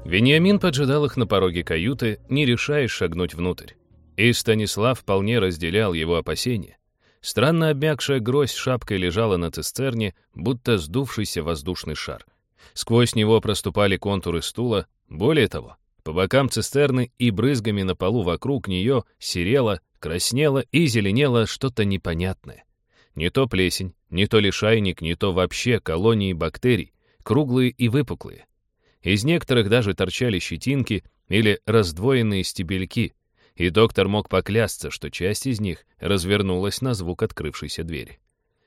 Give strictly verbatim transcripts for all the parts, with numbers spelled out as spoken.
Вениамин поджидал их на пороге каюты, не решаясь шагнуть внутрь. И Станислав вполне разделял его опасения. Странно обмякшая грозь шапкой лежала на цистерне, будто сдувшийся воздушный шар. Сквозь него проступали контуры стула. Более того, по бокам цистерны и брызгами на полу вокруг нее серело, краснело и зеленело что-то непонятное. Не то плесень, не то лишайник, не то вообще колонии бактерий, круглые и выпуклые. Из некоторых даже торчали щетинки или раздвоенные стебельки, и доктор мог поклясться, что часть из них развернулась на звук открывшейся двери.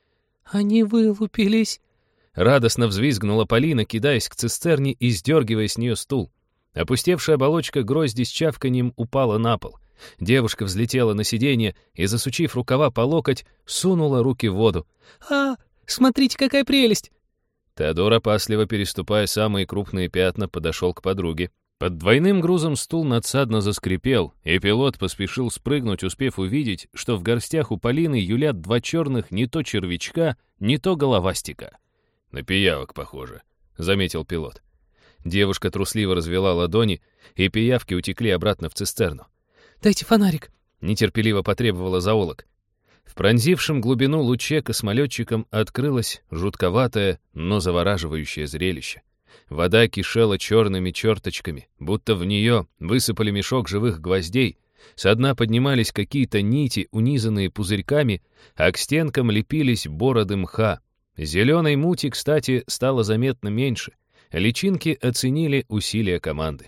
«Они вылупились!» — радостно взвизгнула Полина, кидаясь к цистерне и сдергивая с нее стул. Опустевшая оболочка грозди с чавканьем упала на пол. Девушка взлетела на сиденье и, засучив рукава по локоть, сунула руки в воду. «А, смотрите, какая прелесть!» Теодор, опасливо переступая самые крупные пятна, подошел к подруге. Под двойным грузом стул надсадно заскрипел, и пилот поспешил спрыгнуть, успев увидеть, что в горстях у Полины юлят два черных не то червячка, не то головастика. «На пиявок похоже», — заметил пилот. Девушка трусливо развела ладони, и пиявки утекли обратно в цистерну. «Дайте фонарик», — нетерпеливо потребовала зоолог. В пронзившем глубину луче космолетчикам открылось жутковатое, но завораживающее зрелище. Вода кишела черными черточками, будто в нее высыпали мешок живых гвоздей. Со дна поднимались какие-то нити, унизанные пузырьками, а к стенкам лепились бороды мха. Зеленой мути, кстати, стало заметно меньше. Личинки оценили усилия команды.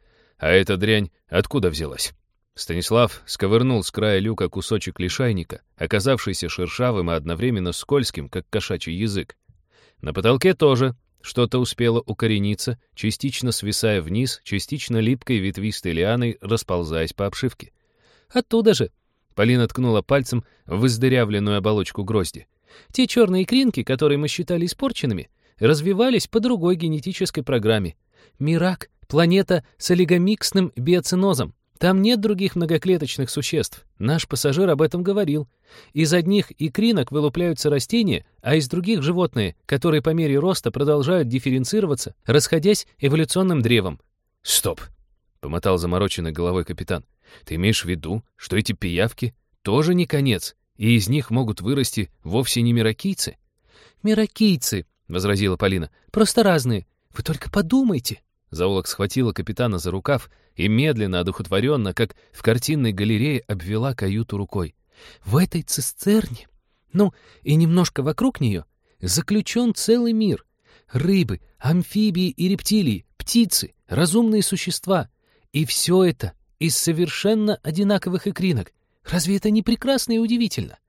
А эта дрянь откуда взялась? Станислав сковырнул с края люка кусочек лишайника, оказавшийся шершавым и одновременно скользким, как кошачий язык. На потолке тоже что-то успело укорениться, частично свисая вниз, частично липкой ветвистой лианой, расползаясь по обшивке. «Оттуда же!» — Полина ткнула пальцем в издырявленную оболочку грозди. «Те черные икринки, которые мы считали испорченными, развивались по другой генетической программе. Мирак — планета с олигомиксным биоценозом. Там нет других многоклеточных существ. Наш пассажир об этом говорил. Из одних икринок вылупляются растения, а из других — животные, которые по мере роста продолжают дифференцироваться, расходясь эволюционным древом». «Стоп!» — помотал замороченной головой капитан. «Ты имеешь в виду, что эти пиявки тоже не конец, и из них могут вырасти вовсе не миракийцы?» «Миракийцы», — возразила Полина, — «просто разные. Вы только подумайте». Зоолог схватила капитана за рукав и медленно, одухотворенно, как в картинной галерее, обвела каюту рукой. «В этой цистерне, ну, и немножко вокруг нее, заключен целый мир. Рыбы, амфибии и рептилии, птицы, разумные существа. И все это из совершенно одинаковых икринок. Разве это не прекрасно и удивительно?»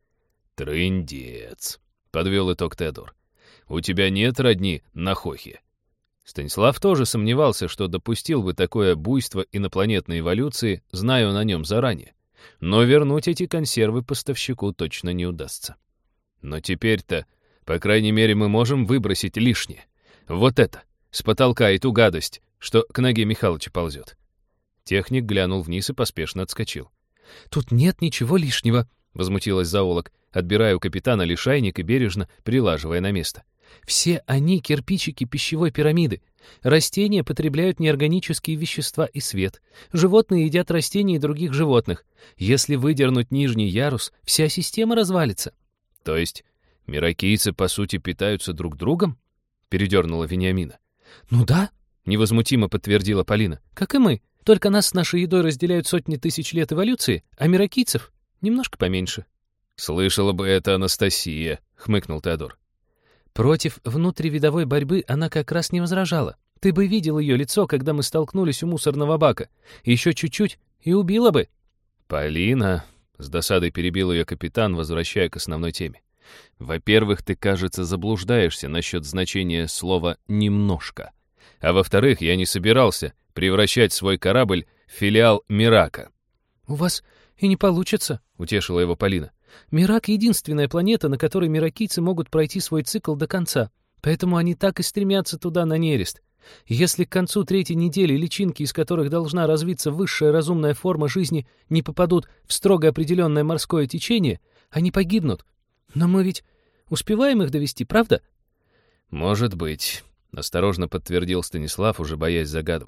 «Трындец», — подвел итог Теодор. «У тебя нет родни на Хохе?» Станислав тоже сомневался, что допустил бы такое буйство инопланетной эволюции, зная он о нем заранее. Но вернуть эти консервы поставщику точно не удастся. Но теперь-то, по крайней мере, мы можем выбросить лишнее. Вот это, с потолка эту гадость, что к ноге Михалыча ползет. Техник глянул вниз и поспешно отскочил. «Тут нет ничего лишнего», — возмутилась зоолог, отбирая у капитана лишайник и бережно прилаживая на место. «Все они кирпичики пищевой пирамиды. Растения потребляют неорганические вещества и свет. Животные едят растения и других животных. Если выдернуть нижний ярус, вся система развалится». «То есть миракийцы, по сути, питаются друг другом?» — передернула Вениамина. «Ну да», — невозмутимо подтвердила Полина. «Как и мы. Только нас с нашей едой разделяют сотни тысяч лет эволюции, а миракийцев немножко поменьше». «Слышала бы это Анастасия», — хмыкнул Теодор. «Против внутривидовой борьбы она как раз не возражала. Ты бы видел ее лицо, когда мы столкнулись у мусорного бака. Еще чуть-чуть и убила бы». «Полина», — с досадой перебил ее капитан, возвращая к основной теме. «Во-первых, ты, кажется, заблуждаешься насчет значения слова «немножко». А во-вторых, я не собирался превращать свой корабль в филиал Мирака». «У вас и не получится», — утешила его Полина. «Мирак — единственная планета, на которой миракийцы могут пройти свой цикл до конца, поэтому они так и стремятся туда на нерест. Если к концу третьей недели личинки, из которых должна развиться высшая разумная форма жизни, не попадут в строго определенное морское течение, они погибнут. Но мы ведь успеваем их довести, правда?» «Может быть», — осторожно подтвердил Станислав, уже боясь загадывать.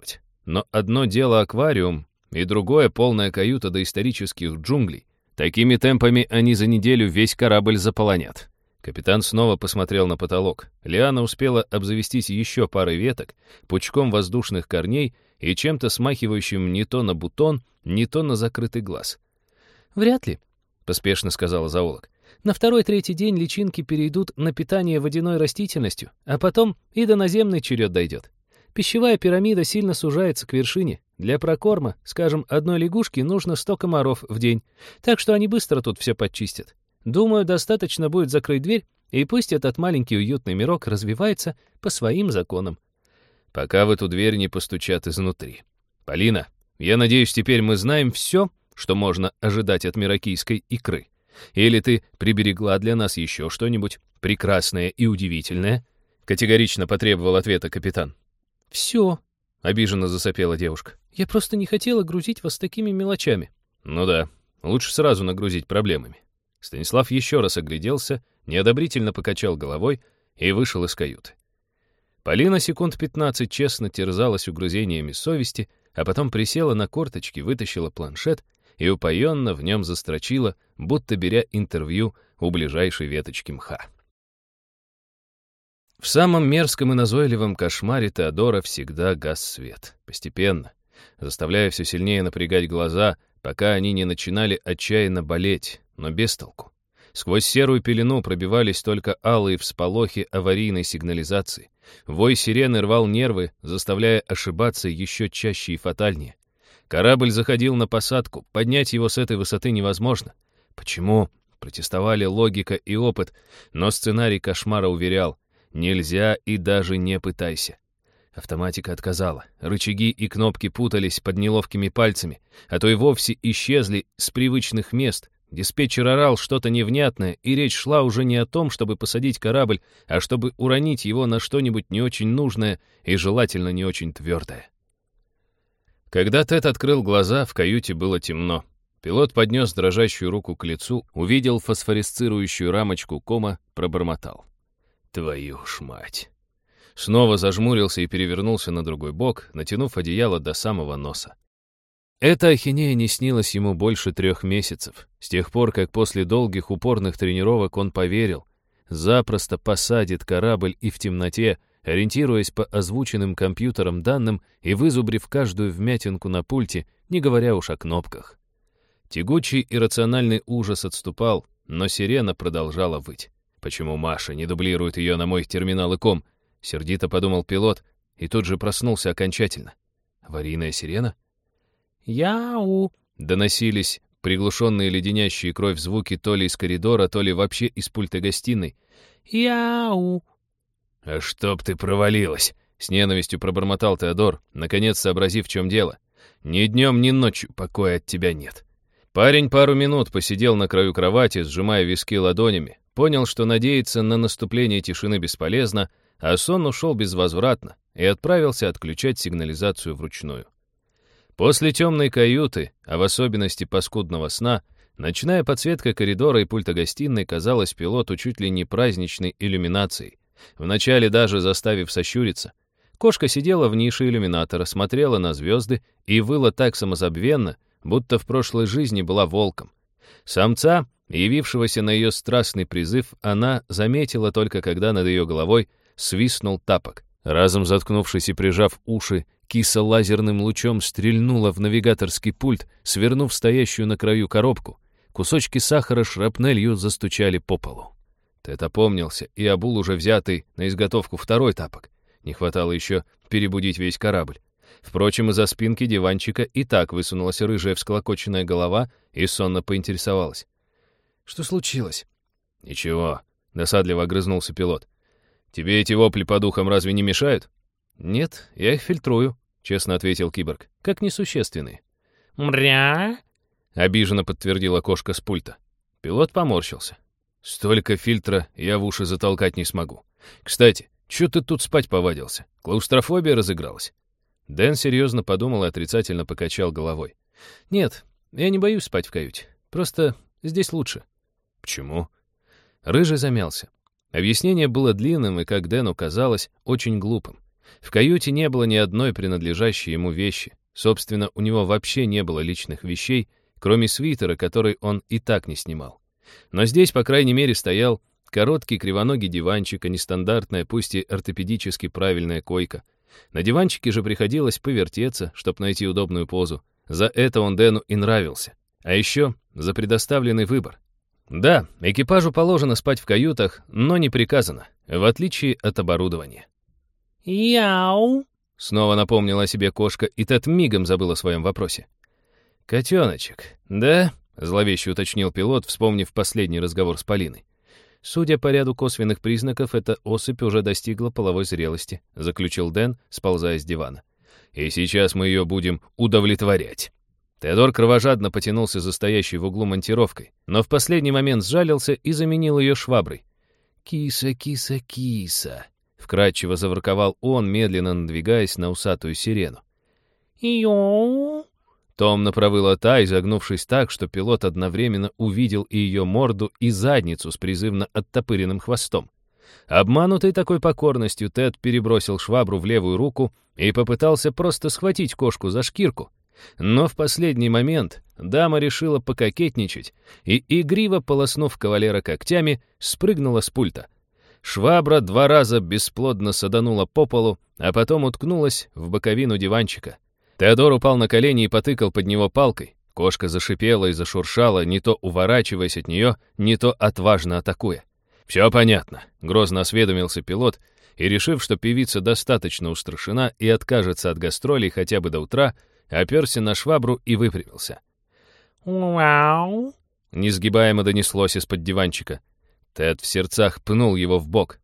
но одно дело аквариум, и другое — полная каюта доисторических джунглей. Такими темпами они за неделю весь корабль заполонят. Капитан снова посмотрел на потолок. Лиана успела обзавестись еще парой веток, пучком воздушных корней и чем-то смахивающим не то на бутон, не то на закрытый глаз. «Вряд ли», — поспешно сказала зоолог. «На второй-третий день личинки перейдут на питание водяной растительностью, а потом и до наземный черед дойдет. Пищевая пирамида сильно сужается к вершине. Для прокорма, скажем, одной лягушки нужно сто комаров в день, так что они быстро тут все подчистят. Думаю, достаточно будет закрыть дверь, и пусть этот маленький уютный мирок развивается по своим законам». Пока в эту дверь не постучат изнутри. «Полина, я надеюсь, теперь мы знаем все, что можно ожидать от миракийской икры. Или ты приберегла для нас еще что-нибудь прекрасное и удивительное?» Категорично потребовал ответа капитан. «Все», — обиженно засопела девушка. «Я просто не хотела грузить вас такими мелочами». «Ну да, лучше сразу нагрузить проблемами». Станислав еще раз огляделся, неодобрительно покачал головой и вышел из каюты. Полина секунд пятнадцать честно терзалась угрызениями совести, а потом присела на корточки, вытащила планшет и упоенно в нем застрочила, будто беря интервью у ближайшей веточки мха. В самом мерзком и назойливом кошмаре Теодора всегда гас свет, постепенно, заставляя все сильнее напрягать глаза, пока они не начинали отчаянно болеть, но без толку. Сквозь серую пелену пробивались только алые всполохи аварийной сигнализации. Вой сирены рвал нервы, заставляя ошибаться еще чаще и фатальнее. Корабль заходил на посадку, поднять его с этой высоты невозможно. Почему? Протестовали логика и опыт, но сценарий кошмара уверял: нельзя и даже не пытайся. Автоматика отказала. Рычаги и кнопки путались под неловкими пальцами, а то и вовсе исчезли с привычных мест. Диспетчер орал что-то невнятное, и речь шла уже не о том, чтобы посадить корабль, а чтобы уронить его на что-нибудь не очень нужное и желательно не очень твердое. Когда Тед открыл глаза, в каюте было темно. Пилот поднес дрожащую руку к лицу, увидел фосфоресцирующую рамочку кома, пробормотал: «Твою ж мать!» Снова зажмурился и перевернулся на другой бок, натянув одеяло до самого носа. Эта ахинея не снилась ему больше трех месяцев, с тех пор, как после долгих упорных тренировок он поверил, запросто посадит корабль и в темноте, ориентируясь по озвученным компьютером данным и вызубрив каждую вмятинку на пульте, не говоря уж о кнопках. Тягучий иррациональный ужас отступал, но сирена продолжала выть. «Почему Маша не дублирует ее на мой терминал ИКОМ?» — сердито подумал пилот, и тут же проснулся окончательно. «Аварийная сирена?» «Яу!» — доносились приглушенные леденящие кровь звуки то ли из коридора, то ли вообще из пульта гостиной. «Яу!» «А чтоб ты провалилась!» — с ненавистью пробормотал Теодор, наконец сообразив, в чем дело. «Ни днем, ни ночью покоя от тебя нет». Парень пару минут посидел на краю кровати, сжимая виски ладонями, понял, что надеяться на наступление тишины бесполезно, а сон ушел безвозвратно, и отправился отключать сигнализацию вручную. После темной каюты, а в особенности паскудного сна, ночная подсветка коридора и пульта гостиной казалась пилоту чуть ли не праздничной иллюминацией, вначале даже заставив сощуриться. Кошка сидела в нише иллюминатора, смотрела на звезды и выла так самозабвенно, будто в прошлой жизни была волком. Самца, явившегося на ее страстный призыв, она заметила только когда над ее головой свистнул тапок. Разом заткнувшись и прижав уши, киса лазерным лучом стрельнула в навигаторский пульт, свернув стоящую на краю коробку. Кусочки сахара шрапнелью застучали по полу. Тед опомнился и обул уже взятый на изготовку второй тапок. Не хватало еще перебудить весь корабль. Впрочем, из-за спинки диванчика и так высунулась рыжая всклокоченная голова и сонно поинтересовалась: «Что случилось?» «Ничего», — досадливо огрызнулся пилот. «Тебе эти вопли по духам разве не мешают?» «Нет, я их фильтрую», — честно ответил киборг, — «как несущественные». «Мря?» — обиженно подтвердила кошка с пульта. Пилот поморщился. «Столько фильтра я в уши затолкать не смогу. Кстати, чё ты тут спать повадился? Клаустрофобия разыгралась?» Дэн серьезно подумал и отрицательно покачал головой. «Нет, я не боюсь спать в каюте. Просто здесь лучше». «Почему?» Рыжий замялся. Объяснение было длинным и, как Дэну казалось, очень глупым. В каюте не было ни одной принадлежащей ему вещи. Собственно, у него вообще не было личных вещей, кроме свитера, который он и так не снимал. Но здесь, по крайней мере, стоял короткий кривоногий диванчик, а не стандартная, пусть и ортопедически правильная койка. На диванчике же приходилось повертеться, чтобы найти удобную позу. За это он Дэну и нравился. А еще за предоставленный выбор. Да, экипажу положено спать в каютах, но не приказано, в отличие от оборудования. «Яу!» — снова напомнила о себе кошка, и Тед мигом забыл о своем вопросе. «Котеночек, да?» — зловеще уточнил пилот, вспомнив последний разговор с Полиной. «Судя по ряду косвенных признаков, эта особь уже достигла половой зрелости», — заключил Дэн, сползая с дивана. «И сейчас мы ее будем удовлетворять». Теодор кровожадно потянулся за стоящей в углу монтировкой, но в последний момент сжалился и заменил ее шваброй. «Киса, киса, киса», — вкратчиво заворковал он, медленно надвигаясь на усатую сирену. «Йоу!» Томно провыла та, изогнувшись так, что пилот одновременно увидел и ее морду, и задницу с призывно оттопыренным хвостом. Обманутый такой покорностью, Тед перебросил швабру в левую руку и попытался просто схватить кошку за шкирку. Но в последний момент дама решила пококетничать и, игриво полоснув кавалера когтями, спрыгнула с пульта. Швабра два раза бесплодно саданула по полу, а потом уткнулась в боковину диванчика. Теодор упал на колени и потыкал под него палкой. Кошка зашипела и зашуршала, не то уворачиваясь от нее, не то отважно атакуя. «Все понятно», — грозно осведомился пилот, и, решив, что певица достаточно устрашена и откажется от гастролей хотя бы до утра, оперся на швабру и выпрямился. «Вау!» — несгибаемо донеслось из-под диванчика. Тед в сердцах пнул его в бок.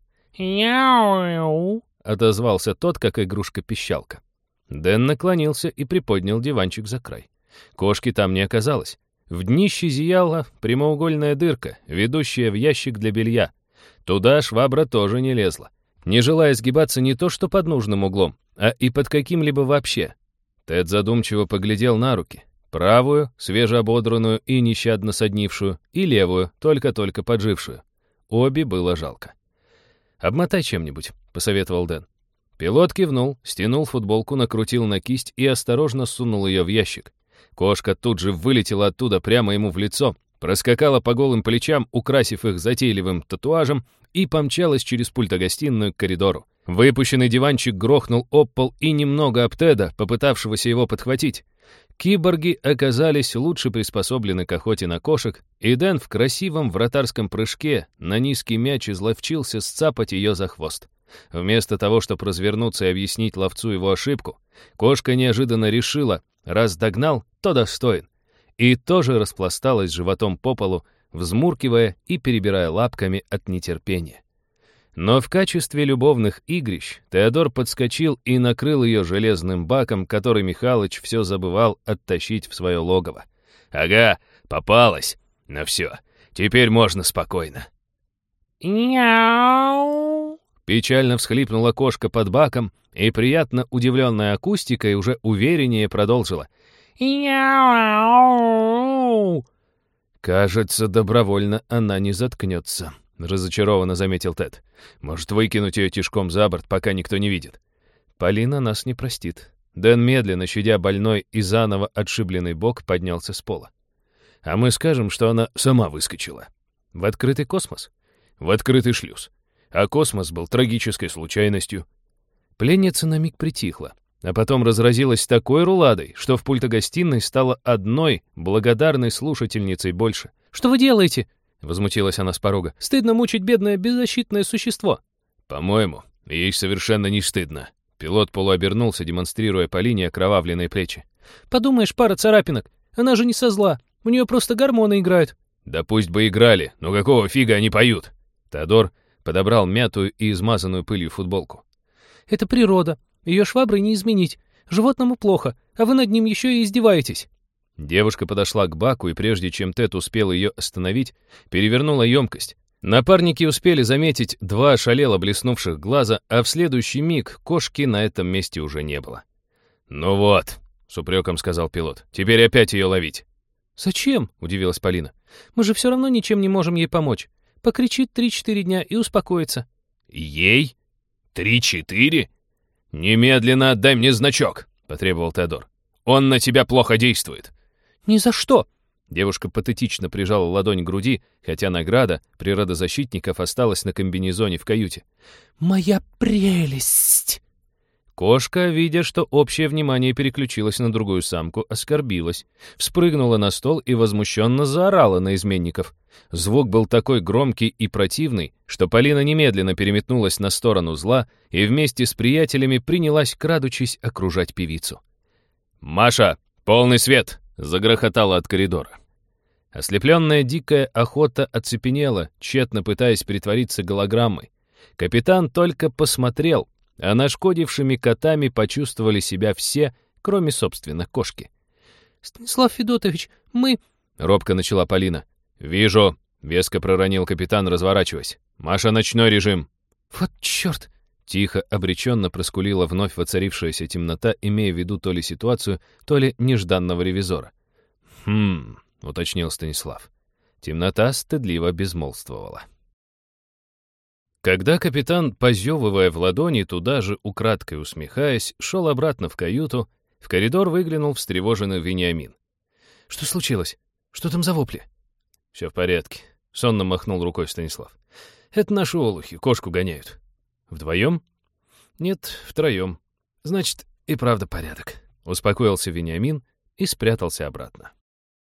«Яу!» — отозвался тот, как игрушка-пищалка. Дэн наклонился и приподнял диванчик за край. Кошки там не оказалось. В днище зияла прямоугольная дырка, ведущая в ящик для белья. Туда швабра тоже не лезла, не желая сгибаться не то что под нужным углом, а и под каким-либо вообще. Тед задумчиво поглядел на руки. Правую, свежеободранную и нещадно соднившую, и левую, только-только поджившую. Обе было жалко. «Обмотай чем-нибудь», — посоветовал Дэн. Пилот кивнул, стянул футболку, накрутил на кисть и осторожно сунул ее в ящик. Кошка тут же вылетела оттуда прямо ему в лицо, проскакала по голым плечам, украсив их затейливым татуажем, и помчалась через пультогостиную к коридору. Выпущенный диванчик грохнул об пол и немного об Теда, попытавшегося его подхватить. Киборги оказались лучше приспособлены к охоте на кошек, и Дэн в красивом вратарском прыжке на низкий мяч изловчился сцапать ее за хвост. Вместо того, чтобы развернуться и объяснить ловцу его ошибку, кошка неожиданно решила, раз догнал, то достоин, и тоже распласталась животом по полу, взмуркивая и перебирая лапками от нетерпения. Но в качестве любовных игрищ Теодор подскочил и накрыл ее железным баком, который Михалыч все забывал оттащить в свое логово. «Ага, попалась. Ну все, теперь можно спокойно». «Яу!» Печально всхлипнула кошка под баком и, приятно удивленная акустикой, уже увереннее продолжила. «Яу!» «Кажется, добровольно она не заткнется», — разочарованно заметил Тед. «Может, выкинуть ее тишком за борт, пока никто не видит?» «Полина нас не простит». Дэн, медленно щадя больной и заново отшибленный бок, поднялся с пола. «А мы скажем, что она сама выскочила». «В открытый космос?» «В открытый шлюз. А космос был трагической случайностью». Пленница на миг притихла, а потом разразилась такой руладой, что в пультогостиной стала одной благодарной слушательницей больше. «Что вы делаете?» — возмутилась она с порога. «Стыдно мучить бедное беззащитное существо». «По-моему, ей совершенно не стыдно». Пилот полуобернулся, демонстрируя Полине окровавленные плечи. «Подумаешь, пара царапинок. Она же не со зла. У нее просто гормоны играют». «Да пусть бы играли, но какого фига они поют?» Теодор подобрал мятую и измазанную пылью футболку. «Это природа. Ее шваброй не изменить. Животному плохо, а вы над ним еще и издеваетесь». Девушка подошла к баку, и прежде чем Тед успел ее остановить, перевернула емкость. Напарники успели заметить два ошалело блеснувших глаза, а в следующий миг кошки на этом месте уже не было. «Ну вот», — с упреком сказал пилот, — «теперь опять ее ловить». «Зачем?» — удивилась Полина. «Мы же все равно ничем не можем ей помочь. Покричит три-четыре дня и успокоится». «Ей? Три-четыре?» «Немедленно отдай мне значок», — потребовал Теодор. «Он на тебя плохо действует». «Ни за что!» Девушка патетично прижала ладонь к груди, хотя награда природозащитников осталась на комбинезоне в каюте. «Моя прелесть!» Кошка, видя, что общее внимание переключилось на другую самку, оскорбилась, вспрыгнула на стол и возмущенно заорала на изменников. Звук был такой громкий и противный, что Полина немедленно переметнулась на сторону зла и вместе с приятелями принялась, крадучись, окружать певицу. «Маша, полный свет!» — загрохотала от коридора. Ослепленная дикая охота оцепенела, тщетно пытаясь притвориться голограммой. Капитан только посмотрел, а нашкодившими котами почувствовали себя все, кроме, собственно, кошки. «Станислав Федотович, мы...» — робко начала Полина. «Вижу», — веско проронил капитан, разворачиваясь. «Маша, ночной режим». «Вот черт!» — тихо, обреченно проскулила вновь воцарившаяся темнота, имея в виду то ли ситуацию, то ли нежданного ревизора. «Хм...» — уточнил Станислав. Темнота стыдливо безмолвствовала. Когда капитан, позевывая в ладони, туда же, украдкой усмехаясь, шел обратно в каюту, в коридор выглянул встревоженный Вениамин. «Что случилось? Что там за вопли?» «Все в порядке», — сонно махнул рукой Станислав. «Это наши олухи, кошку гоняют». «Вдвоем?» «Нет, втроем. Значит, и правда порядок», — успокоился Вениамин и спрятался обратно.